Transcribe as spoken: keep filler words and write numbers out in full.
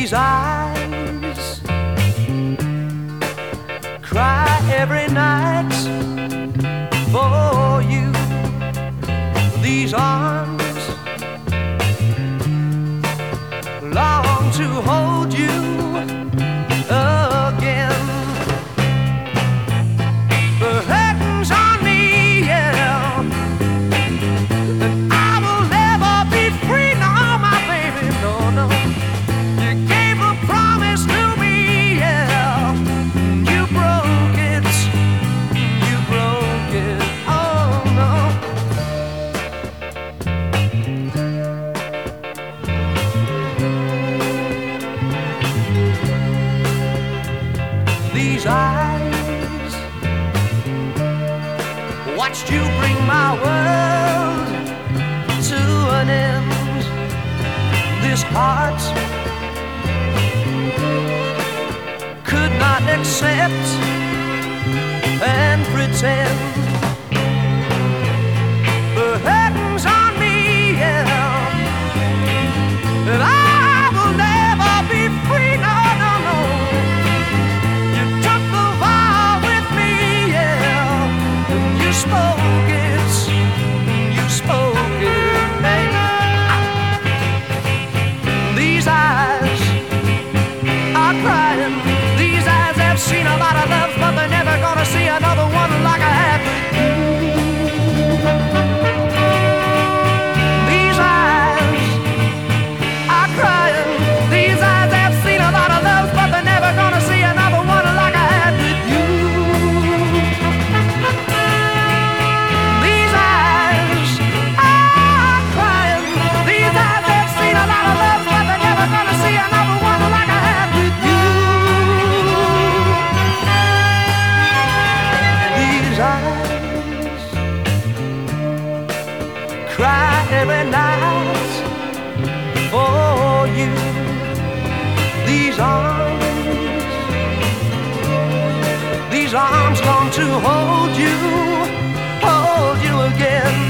These eyes cry every night for you. These arms long to hold you again. The curtains on me, yeah, and I will never be free. No, my baby, no, no. You gave a promise to me, yeah. You broke it, you broke it, oh no. These eyes watched you bring my world to an end. This heart could not accept and pretend. The curtains on me, yeah, and I will never be free. No, no, no. You took the vow with me, yeah, and you spoke it, you spoke it, baby. These eyes are crying. These eyes have seen a lot of love, but they're never gonna see another one like I had with you. These eyes are crying. These eyes have seen a lot of love, but they're never gonna see another one like I had with you. These eyes are crying. These eyes have seen a lot of love, but they're never gonna see another one like I had with you. These eyes cry every night for you. These arms, these arms long to hold you, hold you again.